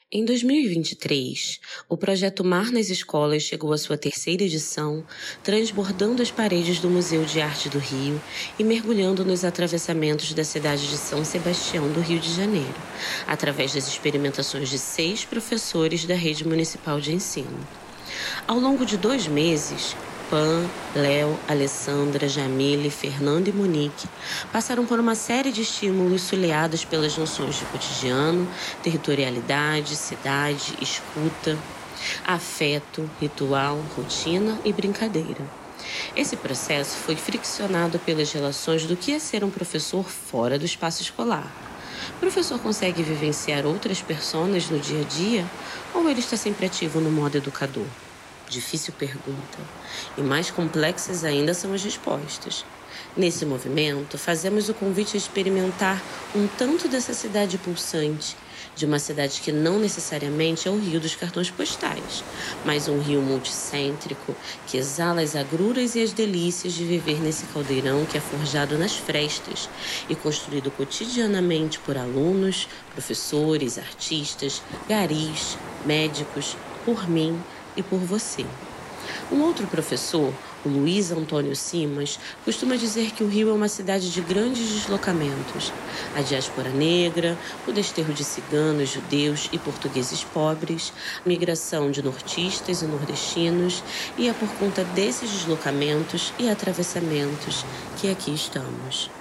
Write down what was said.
Em 2023, o projeto Mar nas Escolas chegou à sua terceira edição, transbordando as paredes do Museu de Arte do Rio e mergulhando nos atravessamentos da cidade de São Sebastião do Rio de Janeiro, através das experimentações de 6 professores da Rede Municipal de Ensino. Ao longo de 2 meses, Pan, Léo, Alessandra, Jamile, Fernanda e Monique passaram por uma série de estímulos soleados pelas noções de cotidiano, territorialidade, cidade, escuta, afeto, ritual, rotina e brincadeira. Esse processo foi friccionado pelas relações do que é ser um professor fora do espaço escolar. O professor consegue vivenciar outras personas no dia a dia ou ele está sempre ativo no modo educador? Difícil pergunta. E mais complexas ainda são as respostas. Nesse movimento, fazemos o convite a experimentar um tanto dessa cidade pulsante, de uma cidade que não necessariamente é o Rio dos cartões postais, mas um rio multicêntrico que exala as agruras e as delícias de viver nesse caldeirão que é forjado nas frestas e construído cotidianamente por alunos, professores, artistas, garis, médicos, por mim e por você. Um outro professor, o Luiz Antônio Simas, costuma dizer que o Rio é uma cidade de grandes deslocamentos. A diáspora negra, o desterro de ciganos, judeus e portugueses pobres, a migração de nortistas e nordestinos, e é por conta desses deslocamentos e atravessamentos que aqui estamos.